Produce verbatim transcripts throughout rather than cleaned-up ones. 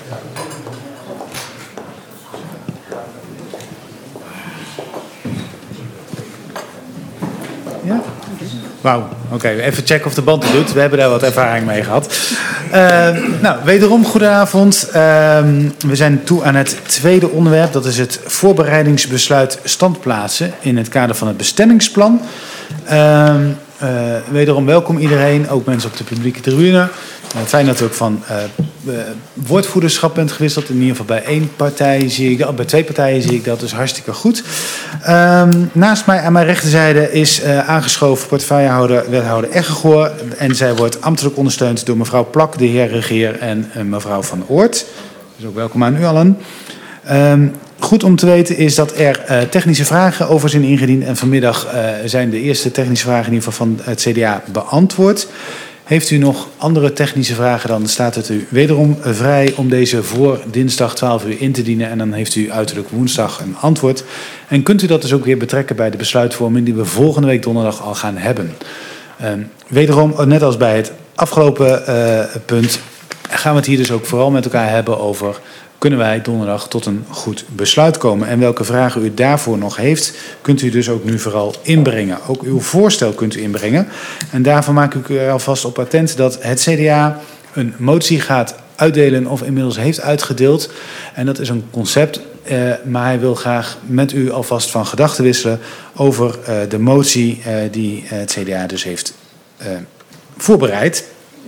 Ja? Wauw, oké. Okay. Even checken of de band het doet. We hebben daar wat ervaring mee gehad. Uh, nou, wederom goedenavond. Uh, we zijn toe aan het tweede onderwerp. Dat is het voorbereidingsbesluit standplaatsen in het kader van het bestemmingsplan. Uh, uh, wederom welkom iedereen, ook mensen op de publieke tribune. Uh, fijn dat u ook van uh, uh, woordvoerderschap bent gewisseld. In ieder geval bij één partij zie ik dat, bij twee partijen zie ik dat, dus hartstikke goed. Uh, naast mij aan mijn rechterzijde is uh, aangeschoven portefeuillehouder, wethouder Eggegoor. En zij wordt ambtelijk ondersteund door mevrouw Plak, de heer Regeer en uh, mevrouw Van Oort. Dus ook welkom aan u allen. Uh, Goed om te weten is dat er uh, technische vragen over zijn ingediend. En vanmiddag uh, zijn de eerste technische vragen in ieder geval van het C D A beantwoord. Heeft u nog andere technische vragen, dan staat het u wederom vrij om deze voor dinsdag twaalf uur in te dienen. En dan heeft u uiterlijk woensdag een antwoord. En kunt u dat dus ook weer betrekken bij de besluitvorming die we volgende week donderdag al gaan hebben. Uh, wederom, net als bij het afgelopen uh, punt, gaan we het hier dus ook vooral met elkaar hebben over: kunnen wij donderdag tot een goed besluit komen? En welke vragen u daarvoor nog heeft, kunt u dus ook nu vooral inbrengen. Ook uw voorstel kunt u inbrengen. En daarvoor maak ik u er alvast op attent dat het C D A een motie gaat uitdelen of inmiddels heeft uitgedeeld. En dat is een concept, eh, maar hij wil graag met u alvast van gedachten wisselen over eh, de motie eh, die het C D A dus heeft eh, voorbereid.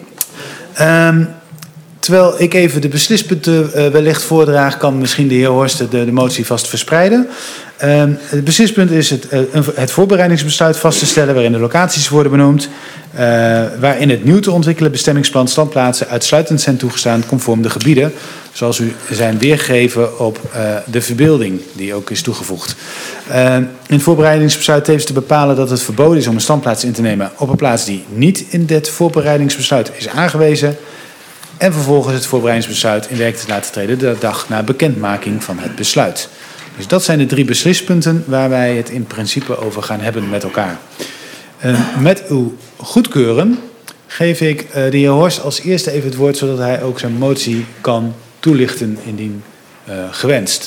Um, Terwijl ik even de beslispunten uh, wellicht voordraag, kan misschien de heer Horst de, de motie vast verspreiden. Uh, het beslispunt is het, uh, het voorbereidingsbesluit vast te stellen waarin de locaties worden benoemd. Uh, waarin het nieuw te ontwikkelen bestemmingsplan standplaatsen uitsluitend zijn toegestaan conform de gebieden. Zoals u zijn weergegeven op uh, de verbeelding die ook is toegevoegd. Uh, in het voorbereidingsbesluit tevens te bepalen dat het verboden is om een standplaats in te nemen op een plaats die niet in dit voorbereidingsbesluit is aangewezen. En vervolgens het voorbereidingsbesluit in werking te laten treden de dag na bekendmaking van het besluit. Dus dat zijn de drie beslispunten waar wij het in principe over gaan hebben met elkaar. Uh, met uw goedkeuren geef ik uh, de heer Horst als eerste even het woord, zodat hij ook zijn motie kan toelichten indien uh, gewenst.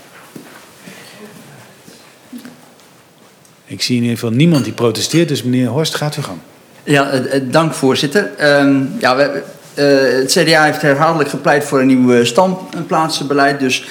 Ik zie in ieder geval niemand die protesteert, dus meneer Horst, gaat uw gang. Ja, uh, dank voorzitter. Uh, ja, we... Uh, het C D A heeft herhaaldelijk gepleit voor een nieuw standplaatsenbeleid. Dus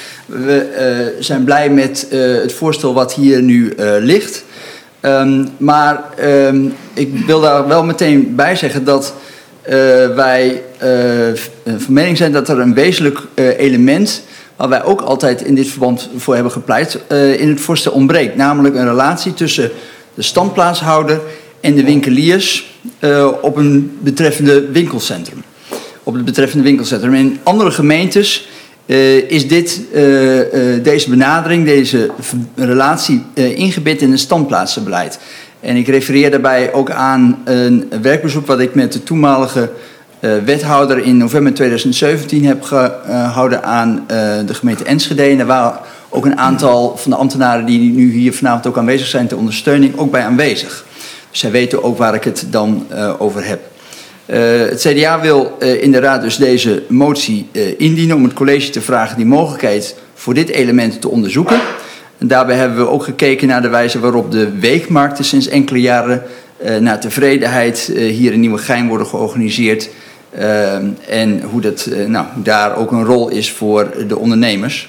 we uh, zijn blij met uh, het voorstel wat hier nu uh, ligt. Um, maar um, ik wil daar wel meteen bij zeggen dat uh, wij uh, van mening zijn dat er een wezenlijk uh, element, waar wij ook altijd in dit verband voor hebben gepleit, uh, in het voorstel ontbreekt. Namelijk een relatie tussen de standplaatshouder en de winkeliers uh, op een betreffende winkelcentrum. Op het betreffende winkelcentrum. In andere gemeentes uh, is dit, uh, uh, deze benadering, deze relatie uh, ingebed in een standplaatsenbeleid. En ik refereer daarbij ook aan een werkbezoek wat ik met de toenmalige uh, wethouder in november tweeduizend zeventien heb gehouden aan uh, de gemeente Enschede. En daar waren ook een aantal van de ambtenaren die nu hier vanavond ook aanwezig zijn ter ondersteuning ook bij aanwezig. Dus zij weten ook waar ik het dan uh, over heb. Uh, het C D A wil uh, inderdaad dus deze motie uh, indienen om het college te vragen die mogelijkheid voor dit element te onderzoeken. En daarbij hebben we ook gekeken naar de wijze waarop de weekmarkten sinds enkele jaren uh, naar tevredenheid uh, hier in Nieuwegein worden georganiseerd. Uh, en hoe dat uh, nou, daar ook een rol is voor de ondernemers.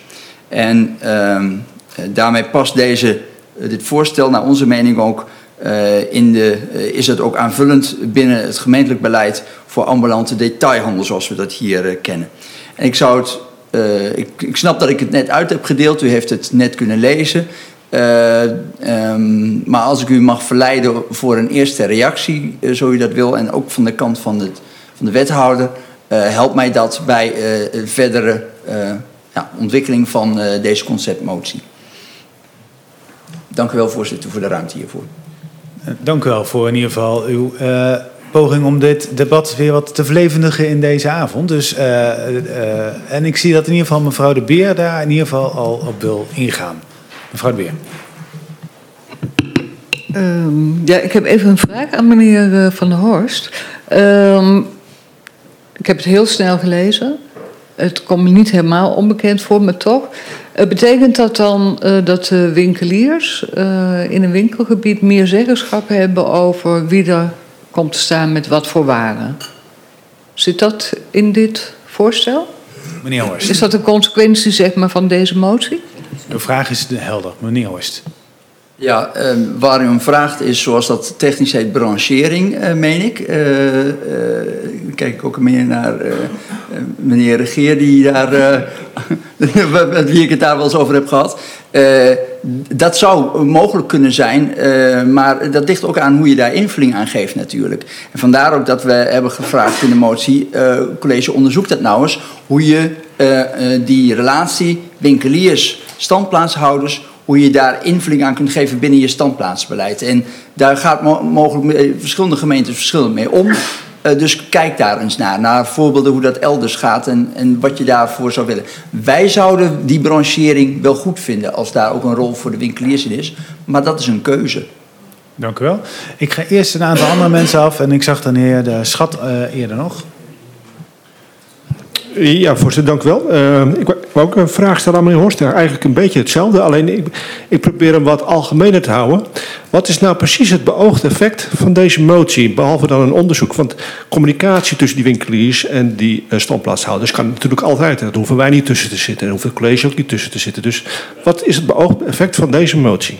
En uh, daarmee past deze, uh, dit voorstel naar onze mening ook Uh, in de, uh, is het ook aanvullend binnen het gemeentelijk beleid voor ambulante detailhandel zoals we dat hier uh, kennen. En ik zou het, uh, ik, ik snap dat ik het net uit heb gedeeld, u heeft het net kunnen lezen. Uh, um, maar als ik u mag verleiden voor een eerste reactie, uh, zo u dat wil, en ook van de kant van, het, van de wethouder, uh, helpt mij dat bij uh, verdere uh, ja, ontwikkeling van uh, deze conceptmotie. Dank u wel, voorzitter, voor de ruimte hiervoor. Dank u wel voor in ieder geval uw uh, poging om dit debat weer wat te verlevendigen in deze avond. Dus, uh, uh, en ik zie dat in ieder geval mevrouw De Beer daar in ieder geval al op wil ingaan. Mevrouw De Beer. Um, ja, ik heb even een vraag aan meneer uh, Van der Horst. Um, ik heb het heel snel gelezen. het komt me niet helemaal onbekend voor, maar toch. Uh, betekent dat dan uh, dat de winkeliers uh, in een winkelgebied meer zeggenschap hebben over wie er komt te staan met wat voor waren? Zit dat in dit voorstel? Meneer Horst. Is dat een consequentie, zeg maar, van deze motie? De vraag is helder, meneer Horst. Ja, uh, waar u om vraagt is, zoals dat technisch heet, branchering, uh, meen ik. Uh, uh, kijk ik ook meer naar uh, uh, meneer Regeer, die daar, uh, met wie ik het daar wel eens over heb gehad. Uh, dat zou mogelijk kunnen zijn, uh, maar dat ligt ook aan hoe je daar invulling aan geeft natuurlijk. En vandaar ook dat we hebben gevraagd in de motie, uh, college onderzoekt dat nou eens, hoe je uh, uh, die relatie winkeliers, standplaatshouders, hoe je daar invulling aan kunt geven binnen je standplaatsbeleid. En daar gaat mo- mogelijk verschillende gemeentes verschillend mee om. Uh, dus kijk daar eens naar, naar voorbeelden hoe dat elders gaat en, en wat je daarvoor zou willen. Wij zouden die branchering wel goed vinden als daar ook een rol voor de winkeliers in is. Maar dat is een keuze. Dank u wel. Ik ga eerst een aantal andere mensen af en ik zag dan heer de Schat uh, eerder nog. Ja, voorzitter, dank u wel. Uh, ik wou ook een vraag stellen aan meneer Horst. Eigenlijk een beetje hetzelfde, alleen ik, ik probeer hem wat algemener te houden. Wat is nou precies het beoogde effect van deze motie, behalve dan een onderzoek? Want communicatie tussen die winkeliers en die uh, standplaatshouders kan natuurlijk altijd. Daar hoeven wij niet tussen te zitten en hoeft het college ook niet tussen te zitten. Dus wat is het beoogde effect van deze motie?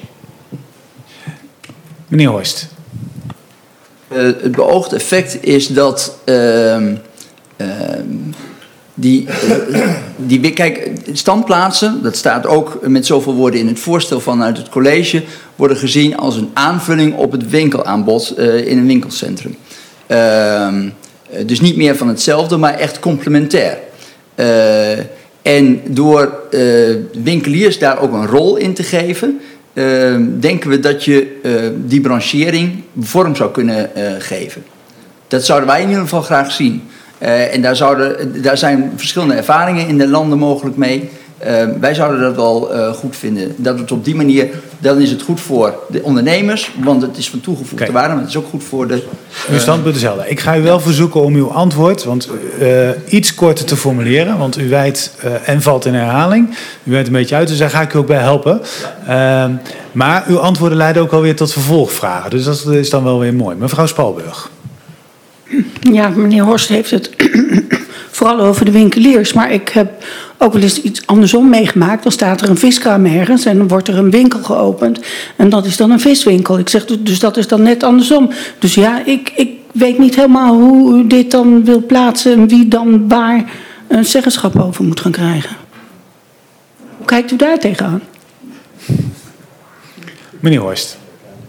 Meneer Horst. Uh, het beoogde effect is dat Uh, uh, Die, die, kijk, standplaatsen, dat staat ook met zoveel woorden in het voorstel vanuit het college, worden gezien als een aanvulling op het winkelaanbod uh, in een winkelcentrum. Uh, dus niet meer van hetzelfde, maar echt complementair. Uh, en door uh, winkeliers daar ook een rol in te geven, uh, denken we dat je uh, die branchering vorm zou kunnen uh, geven. Dat zouden wij in ieder geval graag zien. Uh, en daar, zouden, daar zijn verschillende ervaringen in de landen mogelijk mee. Uh, wij zouden dat wel uh, goed vinden. Dat het op die manier, dan is het goed voor de ondernemers, want het is van toegevoegde okay. waarde, maar het is ook goed voor de. Uh... Uw standpunt is helder. Ik ga u wel verzoeken om uw antwoord, want uh, iets korter te formuleren, want u wijdt uh, en valt in herhaling. U wijdt een beetje uit, dus daar ga ik u ook bij helpen. Uh, maar uw antwoorden leiden ook alweer tot vervolgvragen, dus dat is dan wel weer mooi. Mevrouw Spalburg. Ja, meneer Horst heeft het vooral over de winkeliers. Maar ik heb ook wel eens iets andersom meegemaakt. Dan staat er een viskraam ergens en dan wordt er een winkel geopend. En dat is dan een viswinkel. Ik zeg, dus dat is dan net andersom. Dus ja, ik, ik weet niet helemaal hoe u dit dan wil plaatsen en wie dan waar een zeggenschap over moet gaan krijgen. Hoe kijkt u daar tegenaan? Meneer Horst.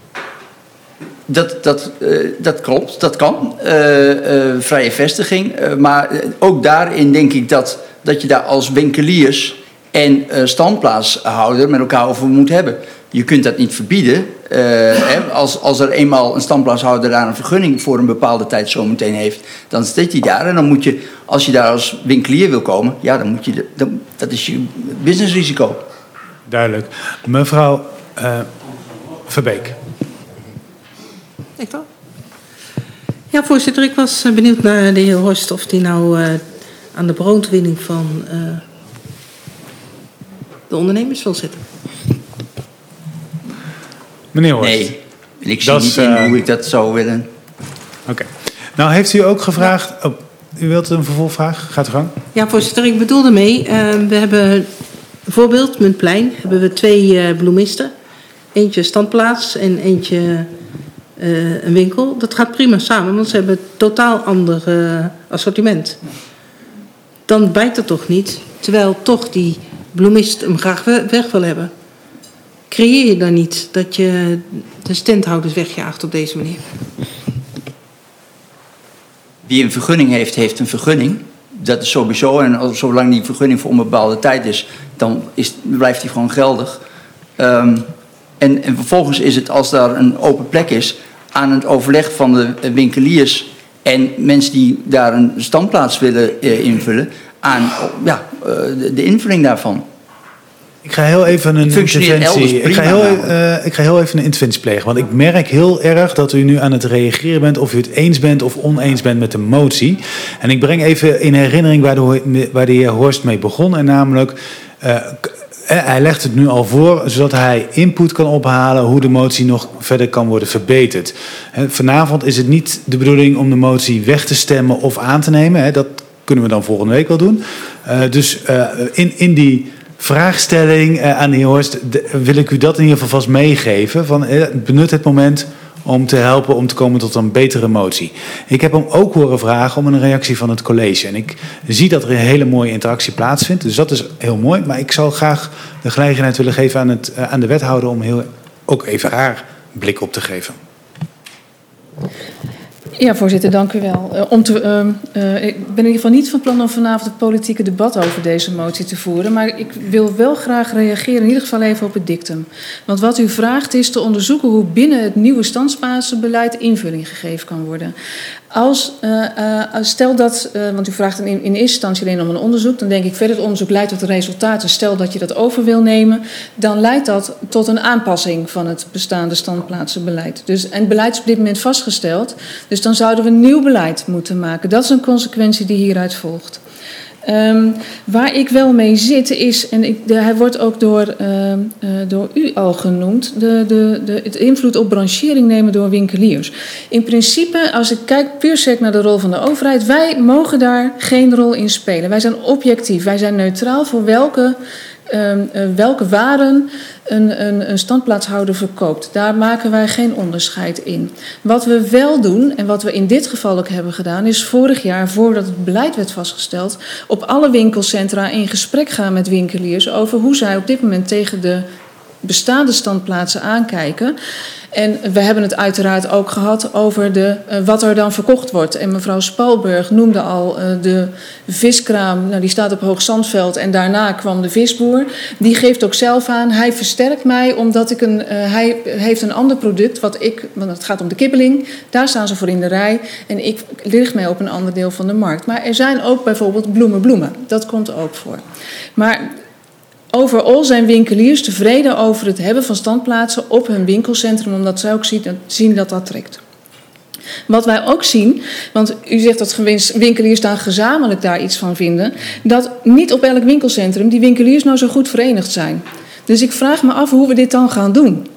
Dat, dat, uh, dat klopt, dat kan. Uh, uh, vrije vestiging. Uh, maar ook daarin denk ik dat, dat je daar als winkeliers en uh, standplaatshouder met elkaar over moet hebben. Je kunt dat niet verbieden. Uh, hè, als, als er eenmaal een standplaatshouder daar een vergunning voor een bepaalde tijd zometeen heeft, dan zit hij daar. En dan moet je, als je daar als winkelier wil komen, ja, dan moet je, dan, dat is je businessrisico. Duidelijk. Mevrouw uh, Verbeek. Ik wel. Ja, voorzitter, ik was benieuwd naar de heer Horst of die nou uh, aan de broodwinning van uh, de ondernemers wil zitten. Meneer Horst. Nee, ik zie dat niet is, in uh, hoe ik dat zou willen. Oké. Okay. Nou, heeft u ook gevraagd. Oh, u wilt een vervolgvraag? Gaat u gang. Ja, voorzitter, ik bedoel daarmee. Uh, we hebben bijvoorbeeld, Muntplein, hebben we twee uh, bloemisten. Eentje standplaats en eentje uh, een winkel. Dat gaat prima samen, want ze hebben een totaal ander uh, assortiment. Dan bijt het toch niet, terwijl toch die bloemist hem graag weg wil hebben. Creëer je dan niet dat je de standhouders wegjaagt op deze manier? Wie een vergunning heeft, heeft een vergunning. Dat is sowieso. En zolang die vergunning voor een bepaalde tijd is, dan is, blijft die gewoon geldig. Um, en, en vervolgens is het, als daar een open plek is, aan het overleg van de winkeliers en mensen die daar een standplaats willen uh, invullen, aan ja, uh, de, de invulling daarvan. Ik ga heel even een interventie. Ik ga heel, uh, ik ga heel even een interventie plegen. Want ik merk heel erg dat u nu aan het reageren bent of u het eens bent of oneens bent met de motie. En ik breng even in herinnering waar de, waar de heer Horst mee begon. En namelijk, uh, hij legt het nu al voor, zodat hij input kan ophalen hoe de motie nog verder kan worden verbeterd. Vanavond is het niet de bedoeling om de motie weg te stemmen of aan te nemen. Dat kunnen we dan volgende week wel doen. Uh, dus uh, in, in die vraagstelling uh, aan de heer Horst de, wil ik u dat in ieder geval vast meegeven. Van, uh, benut het moment om te helpen om te komen tot een betere motie. Ik heb hem ook horen vragen om een reactie van het college. En ik zie dat er een hele mooie interactie plaatsvindt. Dus dat is heel mooi. Maar ik zou graag de gelegenheid willen geven aan, het, uh, aan de wethouder om heel, ook even haar blik op te geven. Ja, voorzitter, dank u wel. Uh, om te, uh, uh, ik ben in ieder geval niet van plan om vanavond het politieke debat over deze motie te voeren. Maar ik wil wel graag reageren, in ieder geval even op het dictum. Want wat u vraagt is te onderzoeken hoe binnen het nieuwe standsplaatsenbeleid invulling gegeven kan worden. Als, uh, uh, stel dat, uh, want u vraagt in, in eerste instantie alleen om een onderzoek, dan denk ik verder het onderzoek leidt tot resultaten. Stel dat je dat over wil nemen, dan leidt dat tot een aanpassing van het bestaande standplaatsenbeleid. Dus, en het beleid is op dit moment vastgesteld, dus dan zouden we een nieuw beleid moeten maken. Dat is een consequentie die hieruit volgt. Um, waar ik wel mee zit is, en ik, de, hij wordt ook door, uh, uh, door u al genoemd, de, de, de, het invloed op branchering nemen door winkeliers. In principe, als ik kijk puur sec naar de rol van de overheid, wij mogen daar geen rol in spelen. Wij zijn objectief, wij zijn neutraal voor welke, um, uh, welke waren een, een, een standplaatshouder verkoopt. Daar maken wij geen onderscheid in. Wat we wel doen, en wat we in dit geval ook hebben gedaan, is vorig jaar, voordat het beleid werd vastgesteld, op alle winkelcentra in gesprek gaan met winkeliers over hoe zij op dit moment tegen de bestaande standplaatsen aankijken. En we hebben het uiteraard ook gehad over de, uh, wat er dan verkocht wordt. En mevrouw Spalburg noemde al uh, de viskraam, nou, die staat op Hoog Zandveld en daarna kwam de visboer. Die geeft ook zelf aan, hij versterkt mij omdat ik een, uh, hij heeft een ander product, wat ik, want het gaat om de kibbeling, daar staan ze voor in de rij en ik richt mij op een ander deel van de markt. Maar er zijn ook bijvoorbeeld bloemen bloemen, dat komt ook voor. Maar overal zijn winkeliers tevreden over het hebben van standplaatsen op hun winkelcentrum, omdat zij ook zien dat dat trekt. Wat wij ook zien, want u zegt dat winkeliers daar gezamenlijk daar iets van vinden, dat niet op elk winkelcentrum die winkeliers nou zo goed verenigd zijn. Dus ik vraag me af hoe we dit dan gaan doen.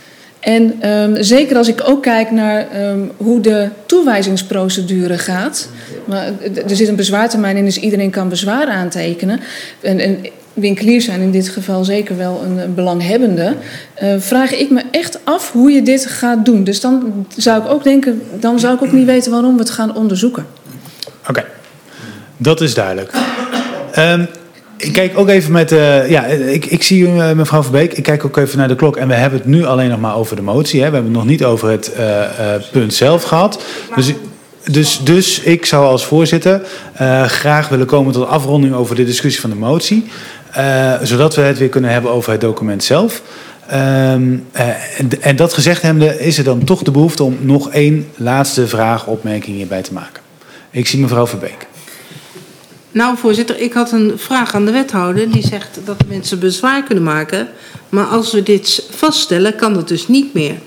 En um, zeker als ik ook kijk naar um, hoe de toewijzingsprocedure gaat. Maar er zit een bezwaartermijn in, dus iedereen kan bezwaar aantekenen. En, en winkeliers zijn in dit geval zeker wel een, een belanghebbende. Uh, vraag ik me echt af hoe je dit gaat doen. Dus dan zou ik ook denken, dan zou ik ook niet weten waarom we het gaan onderzoeken. Oké, okay. Dat is duidelijk. Um, Ik kijk ook even met, uh, ja, ik, ik zie uh, mevrouw Verbeek, ik kijk ook even naar de klok en we hebben het nu alleen nog maar over de motie. Hè. We hebben het nog niet over het uh, uh, punt zelf gehad. Dus, dus, dus ik zou als voorzitter uh, graag willen komen tot afronding over de discussie van de motie. Uh, zodat we het weer kunnen hebben over het document zelf. Um, uh, en, en dat gezegd hebbende is er dan toch de behoefte om nog één laatste vraag, opmerking hierbij te maken. Ik zie mevrouw Verbeek. Nou, voorzitter, ik had een vraag aan de wethouder. Die zegt dat mensen bezwaar kunnen maken. Maar als we dit vaststellen, kan dat dus niet meer.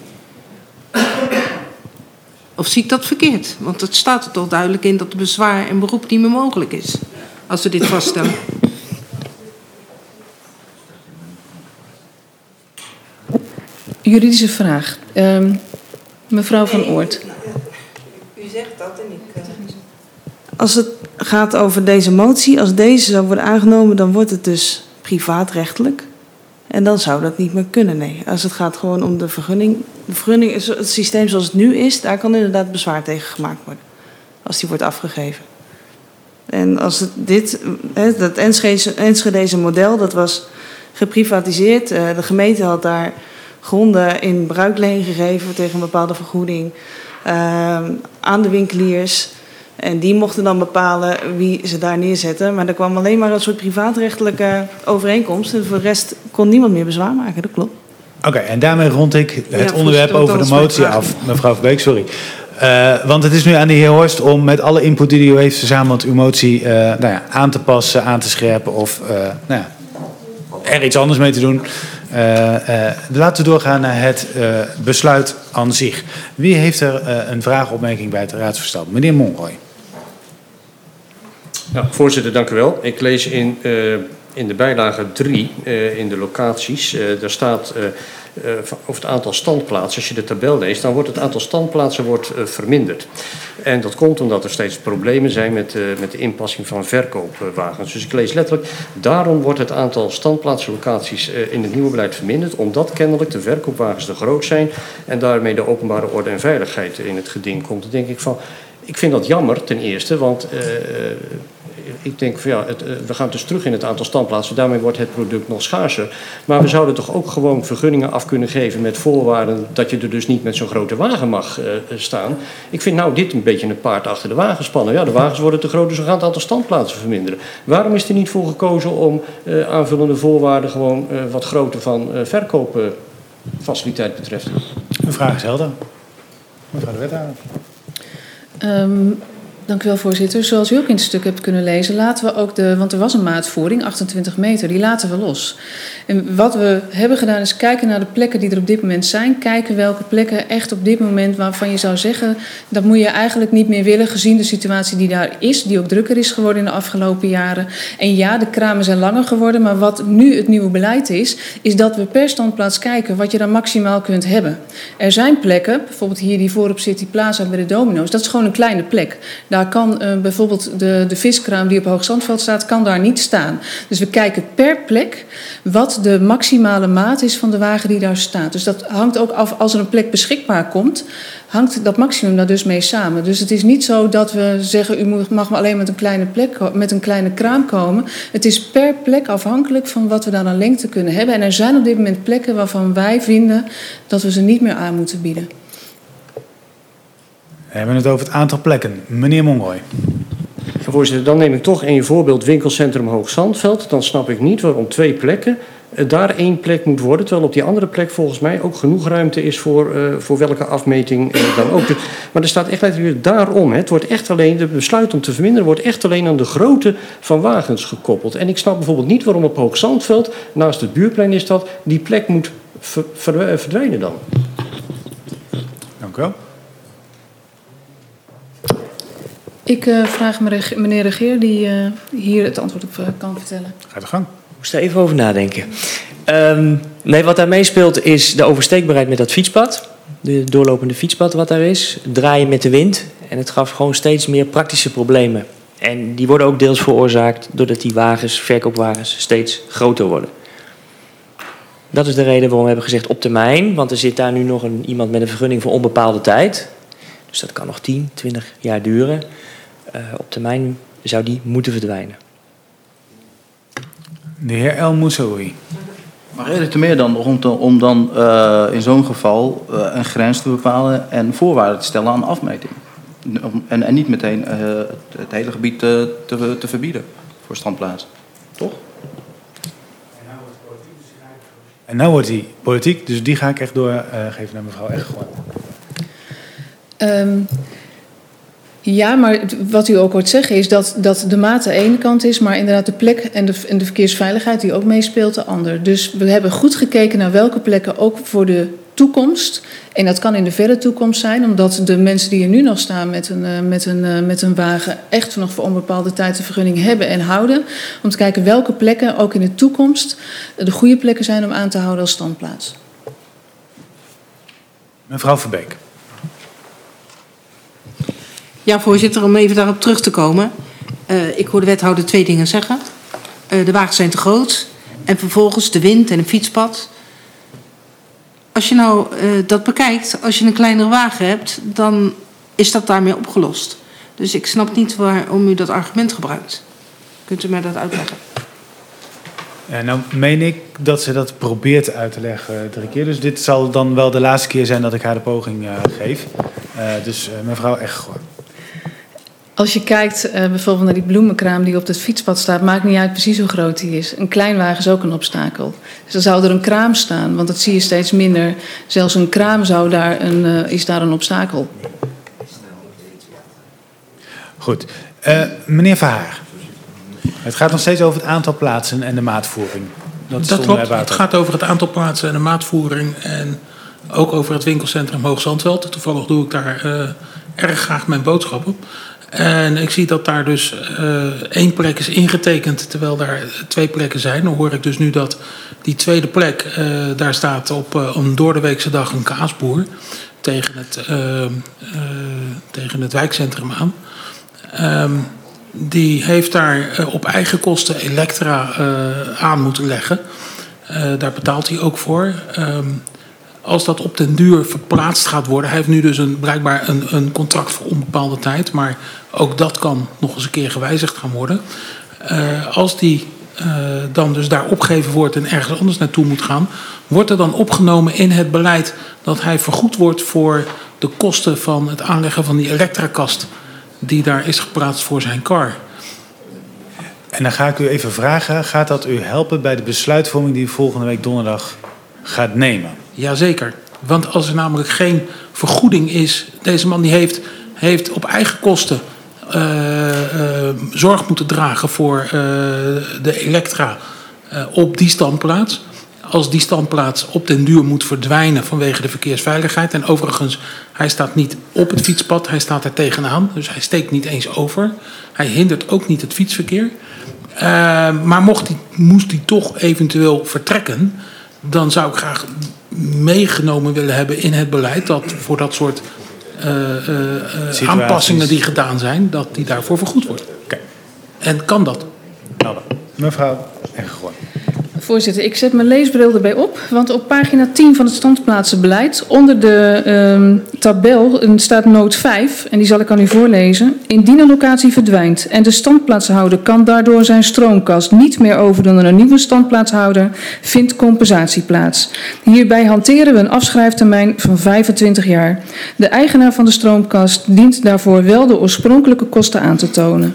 Of zie ik dat verkeerd? Want het staat er toch duidelijk in dat bezwaar en beroep niet meer mogelijk is. Als we dit vaststellen. Juridische vraag. Um, mevrouw Van Oort. U zegt dat en ik... Uh... Als het gaat over deze motie, als deze zou worden aangenomen, dan wordt het dus privaatrechtelijk. En dan zou dat niet meer kunnen, nee. Als het gaat gewoon om de vergunning. De vergunning is het systeem zoals het nu is, daar kan inderdaad bezwaar tegen gemaakt worden. Als die wordt afgegeven. En als het dit, dat Enschedese model, dat was geprivatiseerd. De gemeente had daar gronden in bruikleen gegeven tegen een bepaalde vergoeding uh, aan de winkeliers. En die mochten dan bepalen wie ze daar neerzetten. Maar er kwam alleen maar een soort privaatrechtelijke overeenkomst. En voor de rest kon niemand meer bezwaar maken, dat klopt. Oké, okay, en daarmee rond ik het ja, onderwerp over de motie af. Mevrouw Verbeek, sorry. Uh, want het is nu aan de heer Horst om met alle input die u heeft verzameld uw motie uh, nou ja, aan te passen, aan te scherpen of uh, nou ja, er iets anders mee te doen. Uh, uh, laten we doorgaan naar het uh, besluit aan zich. Wie heeft er uh, een vraag of opmerking bij het raadsverstand? Meneer Monroy. Ja, voorzitter, dank u wel. Ik lees in, uh, in de bijlage drie, uh, in de locaties, uh, daar staat uh, uh, over het aantal standplaatsen. Als je de tabel leest, dan wordt het aantal standplaatsen wordt, uh, verminderd. En dat komt omdat er steeds problemen zijn met, uh, met de inpassing van verkoopwagens. Dus ik lees letterlijk, daarom wordt het aantal standplaatslocaties uh, in het nieuwe beleid verminderd, omdat kennelijk de verkoopwagens te groot zijn en daarmee de openbare orde en veiligheid in het geding komt. Dan denk ik van, ik vind dat jammer ten eerste, want uh, ik denk van ja, het, uh, we gaan dus terug in het aantal standplaatsen, daarmee wordt het product nog schaarser. Maar we zouden toch ook gewoon vergunningen af kunnen geven met voorwaarden dat je er dus niet met zo'n grote wagen mag uh, staan. Ik vind nou dit een beetje een paard achter de wagen spannen. Ja, de wagens worden te groot, dus we gaan het aantal standplaatsen verminderen. Waarom is er niet voor gekozen om uh, aanvullende voorwaarden gewoon uh, wat groter van uh, verkoopfaciliteit betreft? Uw vraag is helder. Mevrouw de wethouder. Um, dank u wel, voorzitter. Zoals u ook in het stuk hebt kunnen lezen, laten we ook de, want er was een maatvoering, achtentwintig meter, die laten we los. En wat we hebben gedaan is kijken naar de plekken die er op dit moment zijn. Kijken welke plekken echt op dit moment waarvan je zou zeggen, dat moet je eigenlijk niet meer willen gezien de situatie die daar is, die ook drukker is geworden in de afgelopen jaren. En ja, de kramen zijn langer geworden, maar wat nu het nieuwe beleid is, is dat we per standplaats kijken wat je dan maximaal kunt hebben. Er zijn plekken, bijvoorbeeld hier die voorop zit, die plaza bij de Domino's, dat is gewoon een kleine plek. Daar kan uh, bijvoorbeeld de, de viskraam die op Hoogzandveld staat, kan daar niet staan. Dus we kijken per plek wat de maximale maat is van de wagen die daar staat. Dus dat hangt ook af, als er een plek beschikbaar komt, hangt dat maximum daar dus mee samen. Dus het is niet zo dat we zeggen, u mag maar alleen met een kleine plek, met een kleine kraam komen. Het is per plek afhankelijk van wat we daar aan lengte kunnen hebben. En er zijn op dit moment plekken waarvan wij vinden dat we ze niet meer aan moeten bieden. We hebben het over het aantal plekken. Meneer Monroy. Voorzitter, dan neem ik toch één voorbeeld, winkelcentrum Hoogzandveld. Dan snap ik niet waarom twee plekken uh, daar één plek moet worden, terwijl op die andere plek volgens mij ook genoeg ruimte is voor, uh, voor welke afmeting uh, dan ook. Maar er staat echt letterlijk daarom. Hè. Het wordt echt alleen, de besluit om te verminderen wordt echt alleen aan de grootte van wagens gekoppeld. En ik snap bijvoorbeeld niet waarom op Hoogzandveld, naast het buurplein is dat, die plek moet ver, ver, verdwijnen dan. Dank u wel. Ik uh, vraag meneer Regeer die uh, hier het antwoord op uh, kan vertellen. Ga de gang. Ik moest er even over nadenken. Um, nee, wat daar meespeelt is de oversteekbaarheid met dat fietspad. De doorlopende fietspad wat daar is. Draaien met de wind. En het gaf gewoon steeds meer praktische problemen. En die worden ook deels veroorzaakt doordat die wagens, verkoopwagens, steeds groter worden. Dat is de reden waarom we hebben gezegd op termijn. Want er zit daar nu nog een, iemand met een vergunning voor onbepaalde tijd. Dus dat kan nog tien, twintig jaar duren. Uh, op termijn zou die moeten verdwijnen. De heer El Moussaoui. Maar reden te meer dan om, te, om dan uh, in zo'n geval uh, een grens te bepalen en voorwaarden te stellen aan afmeting. En, en niet meteen uh, het hele gebied te, te, te verbieden voor standplaatsen. Toch? En nu wordt die politiek, dus die ga ik echt doorgeven uh, naar mevrouw Eggegooy. Um, ja, maar wat u ook hoort zeggen is dat, dat de maat de ene kant is, maar inderdaad de plek en de, en de verkeersveiligheid die ook meespeelt de ander. Dus we hebben goed gekeken naar welke plekken ook voor de toekomst, en dat kan in de verre toekomst zijn, omdat de mensen die er nu nog staan met een, met een, met een wagen echt nog voor onbepaalde tijd een vergunning hebben en houden, om te kijken welke plekken ook in de toekomst de goede plekken zijn om aan te houden als standplaats. Mevrouw Verbeek. Ja, voorzitter, om even daarop terug te komen. Uh, ik hoor de wethouder twee dingen zeggen. Uh, de wagens zijn te groot en vervolgens de wind en een fietspad. Als je nou uh, dat bekijkt, als je een kleinere wagen hebt, dan is dat daarmee opgelost. Dus ik snap niet waarom u dat argument gebruikt. Kunt u mij dat uitleggen? Ja, nou meen ik dat ze dat probeert uit te leggen uh, drie keer. Dus dit zal dan wel de laatste keer zijn dat ik haar de poging uh, geef. Uh, dus uh, mevrouw Eggegooy. Als je kijkt uh, bijvoorbeeld naar die bloemenkraam die op het fietspad staat, maakt niet uit precies hoe groot die is. Een kleinwagen is ook een obstakel. Dus dan zou er een kraam staan, want dat zie je steeds minder. Zelfs een kraam zou daar een, uh, is daar een obstakel. Goed. Uh, meneer Verhaar. Het gaat nog steeds over het aantal plaatsen en de maatvoering. Dat, is Dat het klopt. onderwerp Het gaat over het aantal plaatsen en de maatvoering. En ook over het winkelcentrum Hoog Zandveld. Toevallig doe ik daar uh, erg graag mijn boodschappen. En ik zie dat daar dus uh, één plek is ingetekend, terwijl daar twee plekken zijn. Dan hoor ik dus nu dat die tweede plek, uh, daar staat op uh, een doordeweekse dag een kaasboer tegen het, uh, uh, tegen het wijkcentrum aan. Um, die heeft daar uh, op eigen kosten elektra uh, aan moeten leggen. Uh, daar betaalt hij ook voor. Um, Als dat op den duur verplaatst gaat worden. Hij heeft nu dus een, blijkbaar een, een contract voor onbepaalde tijd. Maar ook dat kan nog eens een keer gewijzigd gaan worden. Uh, als die uh, dan dus daar opgegeven wordt en ergens anders naartoe moet gaan. Wordt er dan opgenomen in het beleid dat hij vergoed wordt voor de kosten van het aanleggen van die elektrakast. Die daar is geplaatst voor zijn kar. En dan ga ik u even vragen. Gaat dat u helpen bij de besluitvorming die u volgende week donderdag gaat nemen? Jazeker, want als er namelijk geen vergoeding is, deze man die heeft, heeft op eigen kosten uh, uh, zorg moeten dragen voor uh, de elektra uh, op die standplaats. Als die standplaats op den duur moet verdwijnen vanwege de verkeersveiligheid. En overigens, hij staat niet op het fietspad, hij staat er tegenaan. Dus hij steekt niet eens over. Hij hindert ook niet het fietsverkeer. Uh, maar mocht die, moest hij toch eventueel vertrekken, dan zou ik graag meegenomen willen hebben in het beleid dat voor dat soort uh, uh, uh, aanpassingen die gedaan zijn, dat die daarvoor vergoed wordt. Okay. En kan dat? Helder. Mevrouw Eggegoorn. Voorzitter, ik zet mijn leesbril erbij op, want op pagina tien van het standplaatsenbeleid, onder de uh, tabel staat noot vijf, en die zal ik aan u voorlezen. Indien een locatie verdwijnt en de standplaatshouder kan daardoor zijn stroomkast niet meer overdoen aan een nieuwe standplaatshouder, vindt compensatie plaats. Hierbij hanteren we een afschrijftermijn van vijfentwintig jaar. De eigenaar van de stroomkast dient daarvoor wel de oorspronkelijke kosten aan te tonen.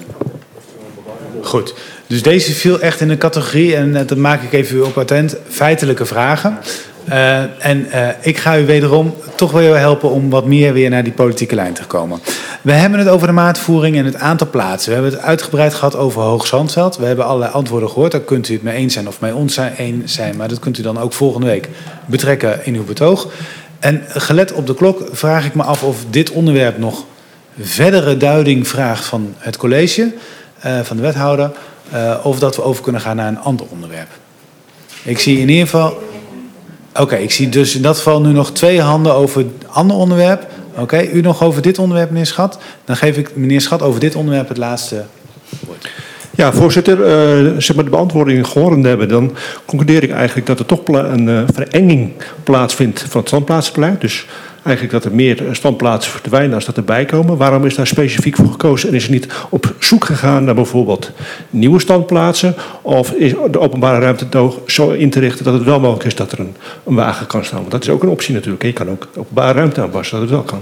Goed. Dus deze viel echt in de categorie, en dat maak ik even u op attent, feitelijke vragen. Uh, en uh, ik ga u wederom toch wel helpen om wat meer weer naar die politieke lijn te komen. We hebben het over de maatvoering en het aantal plaatsen. We hebben het uitgebreid gehad over Hoog Zandveld. We hebben allerlei antwoorden gehoord. Daar kunt u het mee eens zijn of mee ons eens zijn. Maar dat kunt u dan ook volgende week betrekken in uw betoog. En gelet op de klok vraag ik me af of dit onderwerp nog verdere duiding vraagt van het college, uh, van de wethouder. Uh, of dat we over kunnen gaan naar een ander onderwerp. Ik zie in ieder geval. Oké, okay, ik zie dus in dat geval nu nog twee handen over het andere onderwerp. Oké, okay, u nog over dit onderwerp, meneer Schat. Dan geef ik meneer Schat over dit onderwerp het laatste woord. Ja, voorzitter, uh, zeg maar de beantwoording gehoord hebben, dan concludeer ik eigenlijk dat er toch een uh, verenging plaatsvindt van het standplaatsbeleid. Dus eigenlijk dat er meer standplaatsen verdwijnen als dat erbij komen. Waarom is daar specifiek voor gekozen en is er niet op zoek gegaan naar bijvoorbeeld nieuwe standplaatsen? Of is de openbare ruimte toch zo in te richten dat het wel mogelijk is dat er een, een wagen kan staan? Want dat is ook een optie natuurlijk. Je kan ook openbare ruimte aanpassen dat het wel kan.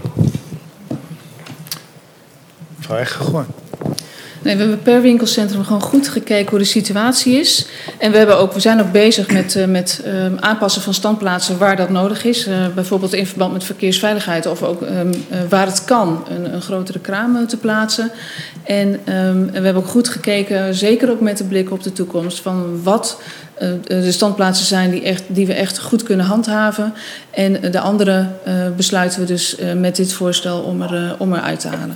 Mevrouw Eggegoorn. Nee, we hebben per winkelcentrum gewoon goed gekeken hoe de situatie is. En we, hebben ook, we zijn ook bezig met, uh, met uh, aanpassen van standplaatsen waar dat nodig is. Uh, bijvoorbeeld in verband met verkeersveiligheid of ook um, uh, waar het kan een, een grotere kraam te plaatsen. En, um, en we hebben ook goed gekeken, zeker ook met de blik op de toekomst, van wat uh, de standplaatsen zijn die, echt, die we echt goed kunnen handhaven. En de andere uh, besluiten we dus uh, met dit voorstel om er, uh, om eruit te halen.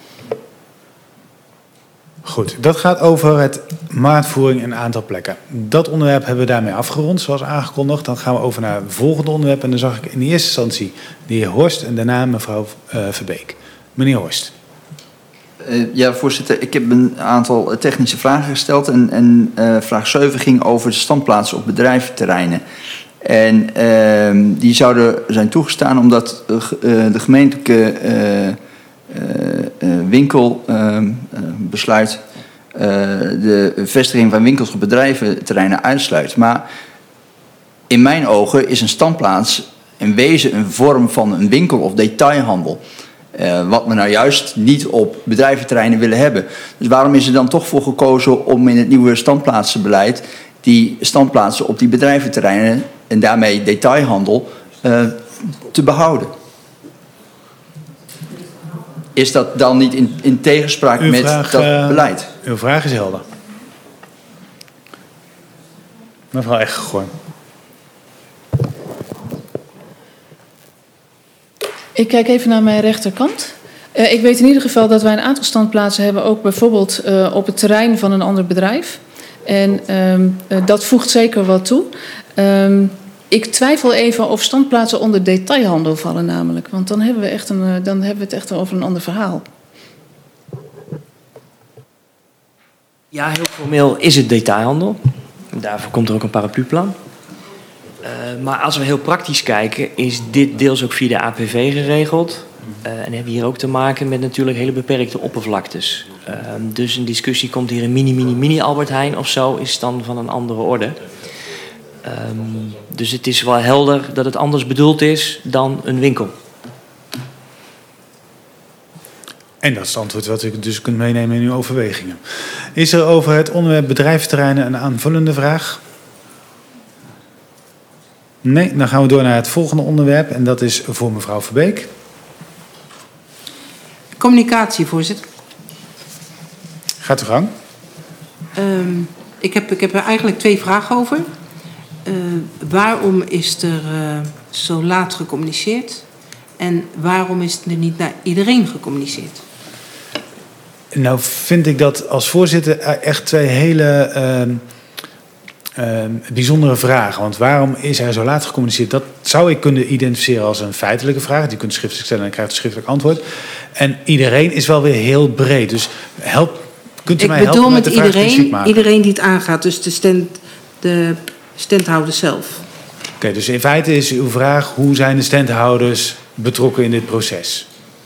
Goed, dat gaat over het maatvoering en aantal plekken. Dat onderwerp hebben we daarmee afgerond, zoals aangekondigd. Dan gaan we over naar het volgende onderwerp. En dan zag ik in eerste instantie de heer Horst en daarna mevrouw uh, Verbeek. Meneer Horst. Uh, ja, voorzitter, ik heb een aantal technische vragen gesteld. En, en uh, vraag zeven ging over de standplaatsen op bedrijventerreinen. En uh, die zouden zijn toegestaan omdat uh, de gemeentelijke Uh, Uh, uh, winkelbesluit uh, uh, de vestiging van winkels op bedrijventerreinen uitsluit. Maar in mijn ogen is een standplaats in wezen een vorm van een winkel of detailhandel. Uh, wat we nou juist niet op bedrijventerreinen willen hebben. Dus waarom is er dan toch voor gekozen om in het nieuwe standplaatsenbeleid die standplaatsen op die bedrijventerreinen en daarmee detailhandel uh, te behouden? Is dat dan niet in, in tegenspraak uw met vraag, dat uh, beleid? Uw vraag is helder. Mevrouw Eggergoorn. Ik kijk even naar mijn rechterkant. Uh, ik weet in ieder geval dat wij een aantal standplaatsen hebben, ook bijvoorbeeld uh, op het terrein van een ander bedrijf. En um, uh, dat voegt zeker wat toe. Um, ik twijfel even of standplaatsen onder detailhandel vallen namelijk. Want dan hebben we, echt een, uh, dan hebben we het echt over een ander verhaal. Ja, heel formeel is het detailhandel. Daarvoor komt er ook een paraplu-plan. Uh, maar als we heel praktisch kijken, is dit deels ook via de A P V geregeld. Uh, en hebben we hier ook te maken met natuurlijk hele beperkte oppervlaktes. Uh, dus een discussie komt hier een mini, mini, mini Albert Heijn of zo, is dan van een andere orde. Um, dus het is wel helder dat het anders bedoeld is dan een winkel. En dat is het antwoord wat u dus kunt meenemen in uw overwegingen. Is er over het onderwerp bedrijventerreinen een aanvullende vraag? Nee, dan gaan we door naar het volgende onderwerp. En dat is voor mevrouw Verbeek. Communicatie, voorzitter. Gaat uw gang. Um, ik, heb, ik heb er eigenlijk twee vragen over. Uh, waarom is er uh, zo laat gecommuniceerd? En waarom is er niet naar iedereen gecommuniceerd? Nou vind ik dat als voorzitter echt twee hele uh, uh, bijzondere vragen. Want waarom is er zo laat gecommuniceerd? Dat zou ik kunnen identificeren als een feitelijke vraag. Die kunt u schriftelijk stellen en krijgt een schriftelijk antwoord. En iedereen is wel weer heel breed. Dus help, kunt u ik mij helpen met, met de iedereen, vraag specifiek maken? iedereen die het aangaat, dus de, stand, de standhouder zelf. Oké, okay, dus in feite is uw vraag: hoe zijn de standhouders betrokken in dit proces?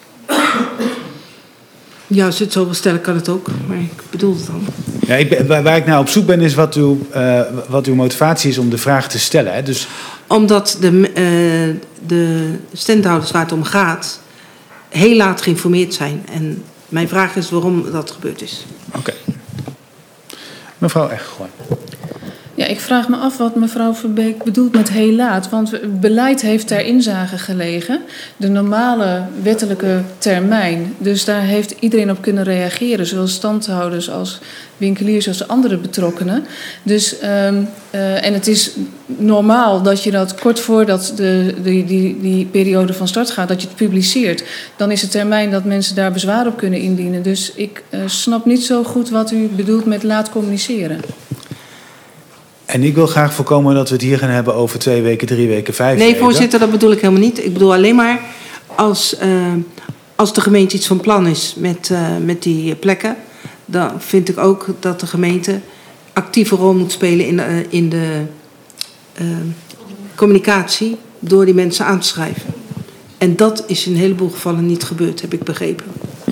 Ja, als je het zo wil stellen, kan het ook. Maar ik bedoel het dan. Ja, ik ben, waar, waar ik nou op zoek ben, is wat uw, uh, wat uw motivatie is om de vraag te stellen. Hè? Dus... Omdat de, uh, de standhouders waar het om gaat heel laat geïnformeerd zijn. En mijn vraag is waarom dat gebeurd is. Oké. Okay. Mevrouw Eggergoorn. Ja, ik vraag me af wat mevrouw Verbeek bedoelt met heel laat. Want het beleid heeft ter inzage gelegen. De normale wettelijke termijn. Dus daar heeft iedereen op kunnen reageren. Zowel standhouders als winkeliers als andere betrokkenen. Dus, um, uh, en het is normaal dat je dat kort voordat de, die, die, die periode van start gaat, dat je het publiceert. Dan is de termijn dat mensen daar bezwaar op kunnen indienen. Dus ik uh, snap niet zo goed wat u bedoelt met laat communiceren. En ik wil graag voorkomen dat we het hier gaan hebben over twee weken, drie weken, vijf weken. Nee, voorzitter, dat bedoel ik helemaal niet. Ik bedoel alleen maar als, uh, als de gemeente iets van plan is met, uh, met die plekken, dan vind ik ook dat de gemeente actieve rol moet spelen in de, uh, in de uh, communicatie door die mensen aan te schrijven. En dat is in een heleboel gevallen niet gebeurd, heb ik begrepen.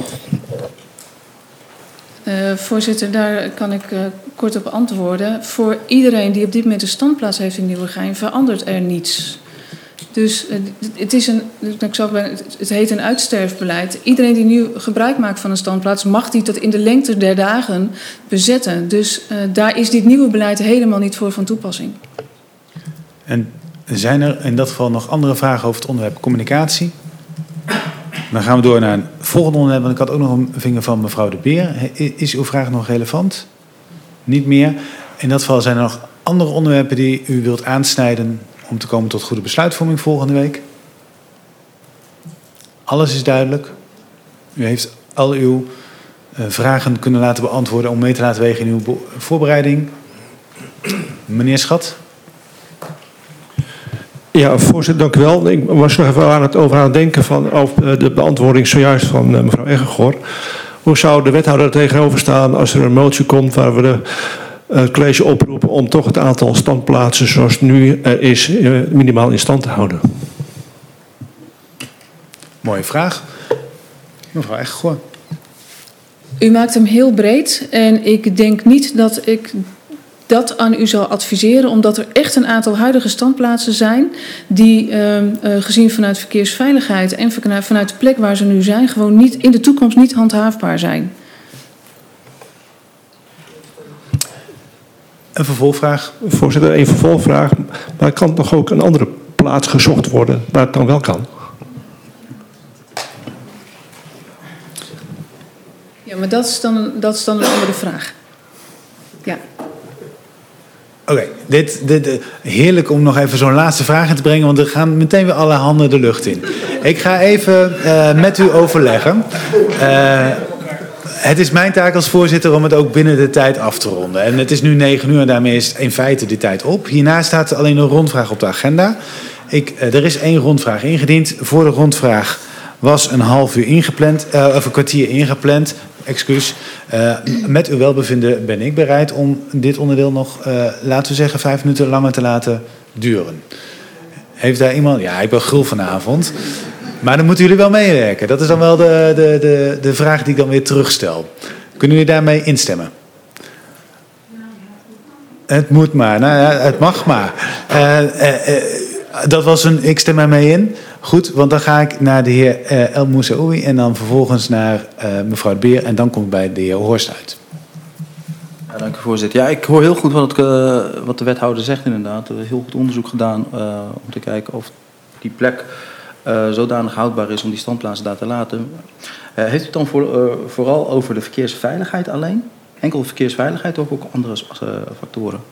Uh, voorzitter, daar kan ik uh, kort op antwoorden. Voor iedereen die op dit moment een standplaats heeft in Nieuwegein verandert er niets. Dus uh, het, is een, ik zou bijna, het heet een uitsterfbeleid. Iedereen die nu gebruik maakt van een standplaats mag die tot in de lengte der dagen bezetten. Dus uh, daar is dit nieuwe beleid helemaal niet voor van toepassing. En zijn er in dat geval nog andere vragen over het onderwerp communicatie? Dan gaan we door naar een volgende onderwerp, want ik had ook nog een vinger van mevrouw De Beer. Is uw vraag nog relevant? Niet meer. In dat geval zijn er nog andere onderwerpen die u wilt aansnijden om te komen tot goede besluitvorming volgende week? Alles is duidelijk. U heeft al uw uh, vragen kunnen laten beantwoorden om mee te laten wegen in uw voorbereiding. Meneer Schat. Ja, voorzitter, dank u wel. Ik was nog even aan het, over aan het denken van over de beantwoording zojuist van uh, mevrouw Eggergoorn. Hoe zou de wethouder er tegenover staan als er een motie komt waar we de, uh, het college oproepen om toch het aantal standplaatsen zoals het nu uh, is uh, minimaal in stand te houden? Mooie vraag. Mevrouw Eggergoorn. U maakt hem heel breed en ik denk niet dat ik dat aan u zal adviseren, omdat er echt een aantal huidige standplaatsen zijn die uh, uh, gezien vanuit verkeersveiligheid en vanuit de plek waar ze nu zijn gewoon niet in de toekomst niet handhaafbaar zijn. Een vervolgvraag. Voorzitter, een vervolgvraag. Maar kan toch ook een andere plaats gezocht worden waar het dan wel kan? Ja, maar dat is dan een, dat is dan een andere vraag. Ja. Oké, okay, dit, dit, dit, heerlijk om nog even zo'n laatste vraag in te brengen, want er gaan meteen weer alle handen de lucht in. Ik ga even uh, met u overleggen. Uh, het is mijn taak als voorzitter om het ook binnen de tijd af te ronden. En het is nu negen uur en daarmee is in feite die tijd op. Hierna staat alleen een rondvraag op de agenda. Ik, uh, er is één rondvraag ingediend. Voor de rondvraag was een half uur ingepland, uh, of een kwartier ingepland. Excuus. Uh, met uw welbevinden ben ik bereid om dit onderdeel nog, uh, laten we zeggen, vijf minuten langer te laten duren. Heeft daar iemand... Ja, ik ben gul vanavond. Maar dan moeten jullie wel meewerken. Dat is dan wel de, de, de, de vraag die ik dan weer terugstel. Kunnen jullie daarmee instemmen? Het moet maar. Nou ja, het mag maar. Uh, uh, uh, dat was een... Ik stem ermee in. Goed, want dan ga ik naar de heer uh, El Moussaoui en dan vervolgens naar uh, mevrouw de Beer en dan kom ik bij de heer Horst uit. Ja, dank u voorzitter. Ja, ik hoor heel goed wat, het, uh, wat de wethouder zegt inderdaad. Er is heel goed onderzoek gedaan uh, om te kijken of die plek uh, zodanig houdbaar is om die standplaatsen daar te laten. Uh, heeft u het dan voor, uh, vooral over de verkeersveiligheid alleen? Enkel verkeersveiligheid of ook andere uh, factoren?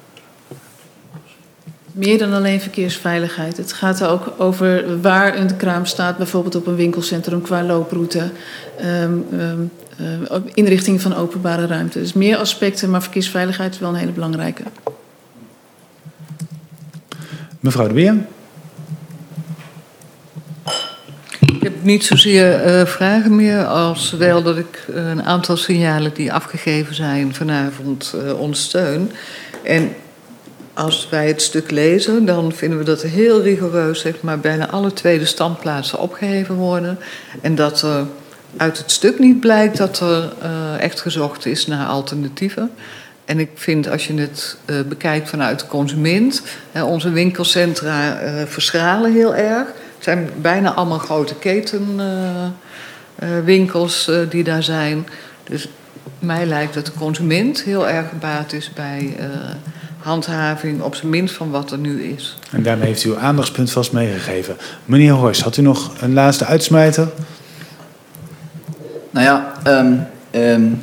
Meer dan alleen verkeersveiligheid. Het gaat er ook over waar een kraam staat, bijvoorbeeld op een winkelcentrum qua looproute, um, um, uh, inrichting van openbare ruimte. Dus meer aspecten, maar verkeersveiligheid is wel een hele belangrijke. Mevrouw de Beer. Ik heb niet zozeer uh, vragen meer als wel dat ik uh, een aantal signalen die afgegeven zijn vanavond uh, ondersteun. En als wij het stuk lezen, dan vinden we dat er heel rigoureus, zeg maar, bijna alle tweede standplaatsen opgeheven worden. En dat er uit het stuk niet blijkt dat er uh, echt gezocht is naar alternatieven. En ik vind, als je het uh, bekijkt vanuit de consument, hè, onze winkelcentra uh, verschralen heel erg. Het zijn bijna allemaal grote ketenwinkels uh, uh, die daar zijn. Dus mij lijkt dat de consument heel erg gebaat is bij uh, handhaving, op zijn minst van wat er nu is. En daarmee heeft u uw aandachtspunt vast meegegeven. Meneer Horst, had u nog een laatste uitsmijter? Nou ja, um, um,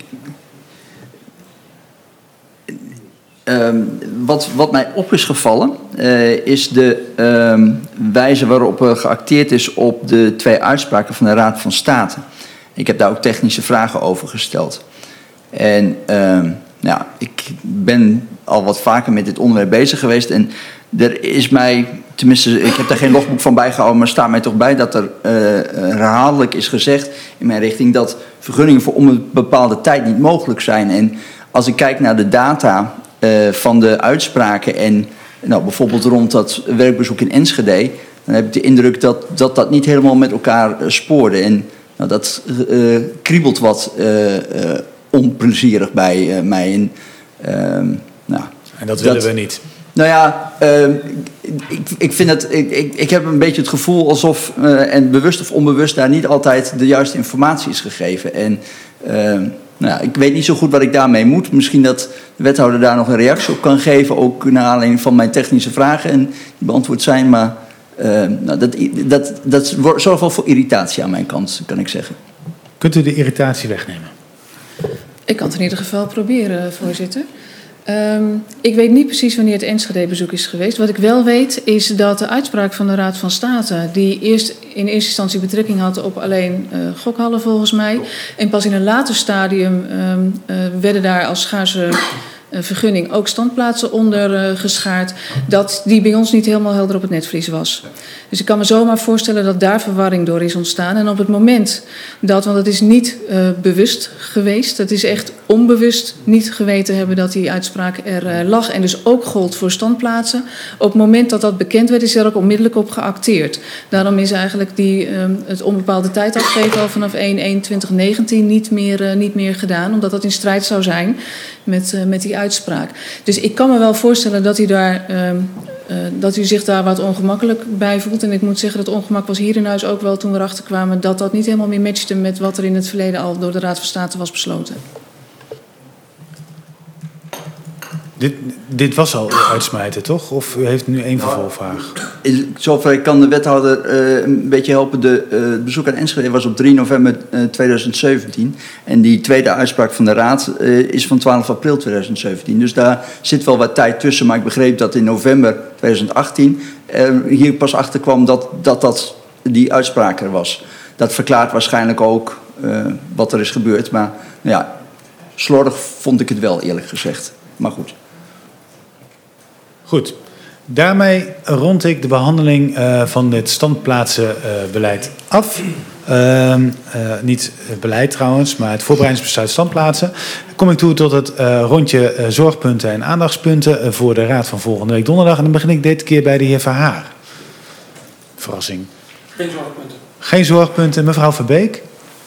um, wat, wat mij op is gevallen uh, is de um, wijze waarop er geacteerd is op de twee uitspraken van de Raad van State. Ik heb daar ook technische vragen over gesteld. En um, nou, ik ben al wat vaker met dit onderwerp bezig geweest en er is mij, tenminste, ik heb daar geen logboek van bijgehouden, maar er staat mij toch bij dat er uh, herhaaldelijk is gezegd in mijn richting dat vergunningen voor om een bepaalde tijd niet mogelijk zijn. En als ik kijk naar de data uh, van de uitspraken en nou, bijvoorbeeld rond dat werkbezoek in Enschede, dan heb ik de indruk dat dat, dat niet helemaal met elkaar uh, spoorde. En nou, dat uh, kriebelt wat uh, uh, onplezierig bij uh, mij. En, uh, nou, en dat willen dat, we niet. Nou ja, uh, ik, ik vind het. Ik, ik, ik heb een beetje het gevoel alsof, uh, en bewust of onbewust, daar niet altijd de juiste informatie is gegeven. En uh, nou ja, ik weet niet zo goed wat ik daarmee moet. Misschien dat de wethouder daar nog een reactie op kan geven, ook naar aanleiding van mijn technische vragen en die beantwoord zijn. Maar uh, nou, dat, dat, dat zorgt wel voor irritatie aan mijn kant, kan ik zeggen. Kunt u de irritatie wegnemen? Ik kan het in ieder geval proberen, voorzitter. Um, ik weet niet precies wanneer het Enschede-bezoek is geweest. Wat ik wel weet is dat de uitspraak van de Raad van State, die eerst in eerste instantie betrekking had op alleen uh, gokhallen volgens mij, en pas in een later stadium um, uh, werden daar als schaarse uh, vergunning ook standplaatsen onder uh, geschaard, dat die bij ons niet helemaal helder op het netvlies was. Dus ik kan me zomaar voorstellen dat daar verwarring door is ontstaan. En op het moment dat, want het is niet uh, bewust geweest, het is echt onbewust niet geweten hebben dat die uitspraak er uh, lag en dus ook gold voor standplaatsen. Op het moment dat dat bekend werd, is er ook onmiddellijk op geacteerd. Daarom is eigenlijk die, um, het onbepaalde tijd afgeven al vanaf één één twintig negentien niet meer, uh, niet meer gedaan, omdat dat in strijd zou zijn met, uh, met die uitspraak. Dus ik kan me wel voorstellen dat u daar... Um, Uh, dat u zich daar wat ongemakkelijk bij voelt. En ik moet zeggen, dat ongemak was hier in huis ook wel toen we erachter kwamen dat dat niet helemaal meer matchte met wat er in het verleden al door de Raad van State was besloten. Dit, dit was al uitsmijten, toch? Of u heeft nu één vervolgvraag? Zover ik kan de wethouder uh, een beetje helpen. De, uh, het bezoek aan Enschede was op drie november tweeduizend zeventien. En die tweede uitspraak van de Raad uh, is van twaalf april tweeduizend zeventien. Dus daar zit wel wat tijd tussen. Maar ik begreep dat in november tweeduizend achttien uh, hier pas achter kwam dat, dat dat die uitspraak er was. Dat verklaart waarschijnlijk ook uh, wat er is gebeurd. Maar ja, slordig vond ik het wel, eerlijk gezegd. Maar goed. Goed. Daarmee rond ik de behandeling uh, van dit standplaatsenbeleid uh, af. Uh, uh, niet het beleid trouwens, maar het voorbereidingsbesluit standplaatsen. Dan kom ik toe tot het uh, rondje uh, zorgpunten en aandachtspunten uh, voor de raad van volgende week donderdag. En dan begin ik dit keer bij de heer Verhaar. Verrassing. Geen zorgpunten. Geen zorgpunten. Mevrouw Verbeek.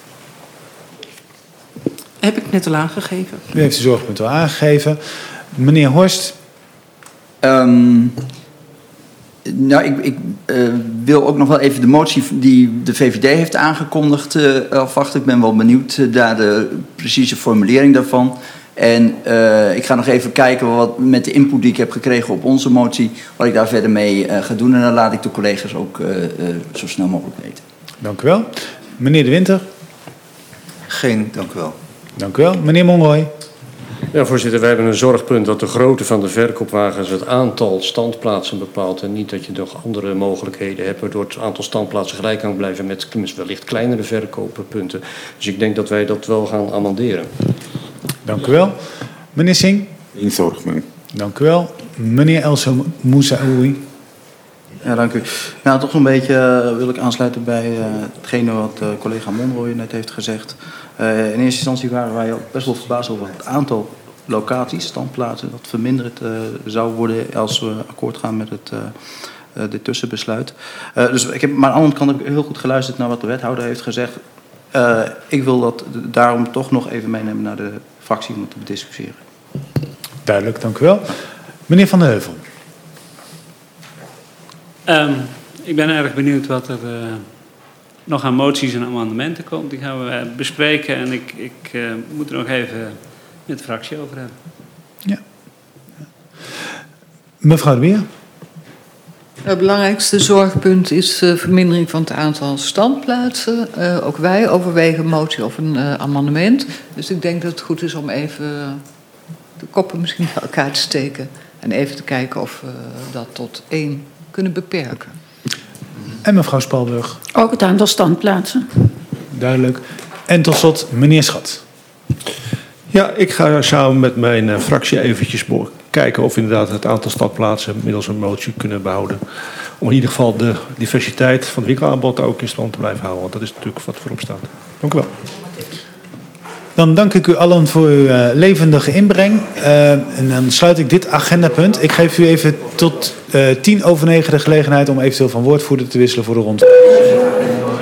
Heb ik net al aangegeven. U heeft de zorgpunten al aangegeven. Meneer Horst. Um, nou, ik, ik uh, wil ook nog wel even de motie die de V V D heeft aangekondigd uh, afwachten. Ik ben wel benieuwd uh, naar de precieze formulering daarvan. En uh, ik ga nog even kijken wat met de input die ik heb gekregen op onze motie, wat ik daar verder mee uh, ga doen. En dan laat ik de collega's ook uh, uh, zo snel mogelijk weten. Dank u wel. Meneer De Winter. Geen, dank u wel. Dank u wel. Meneer Monroy. Ja, voorzitter, wij hebben een zorgpunt dat de grootte van de verkoopwagens het aantal standplaatsen bepaalt en niet dat je nog andere mogelijkheden hebt waardoor het aantal standplaatsen gelijk kan blijven met wellicht kleinere verkooppunten. Dus ik denk dat wij dat wel gaan amenderen. Dank u wel. Meneer Singh. Geen zorgpunt. Dank u wel. Meneer Elso Moussaoui. Ja, dank u. Nou, toch een beetje uh, wil ik aansluiten bij uh, hetgene wat uh, collega Monroy net heeft gezegd. Uh, in eerste instantie waren wij ook best wel verbaasd over het aantal locaties, standplaatsen, dat verminderd uh, zou worden als we akkoord gaan met het, uh, uh, dit tussenbesluit. Uh, dus ik heb, maar aan de andere kant heb ik heel goed geluisterd naar wat de wethouder heeft gezegd. Uh, ik wil dat daarom toch nog even meenemen naar de fractie om het te bediscussiëren. Duidelijk, dank u wel. Meneer Van der Heuvel. Um, ik ben erg benieuwd wat er uh, nog aan moties en amendementen komt. Die gaan we uh, bespreken en ik, ik uh, moet er nog even met de fractie over hebben. Ja. Mevrouw de Beer. Het belangrijkste zorgpunt is de vermindering van het aantal standplaatsen. Uh, ook wij overwegen een motie of een uh, amendement. Dus ik denk dat het goed is om even de koppen misschien bij elkaar te steken. En even te kijken of we dat tot één kunnen beperken. En mevrouw Spalburg. Ook het aantal standplaatsen. Duidelijk. En tot slot meneer Schat. Ja, ik ga samen met mijn uh, fractie eventjes kijken of we inderdaad het aantal standplaatsen middels een motie kunnen behouden. Om in ieder geval de diversiteit van het winkelaanbod ook in stand te blijven houden. Want dat is natuurlijk wat voorop staat. Dank u wel. Dan dank ik u allen voor uw uh, levendige inbreng. Uh, en dan sluit ik dit agendapunt. Ik geef u even tot uh, tien over negen de gelegenheid om eventueel van woordvoerder te wisselen voor de ronde.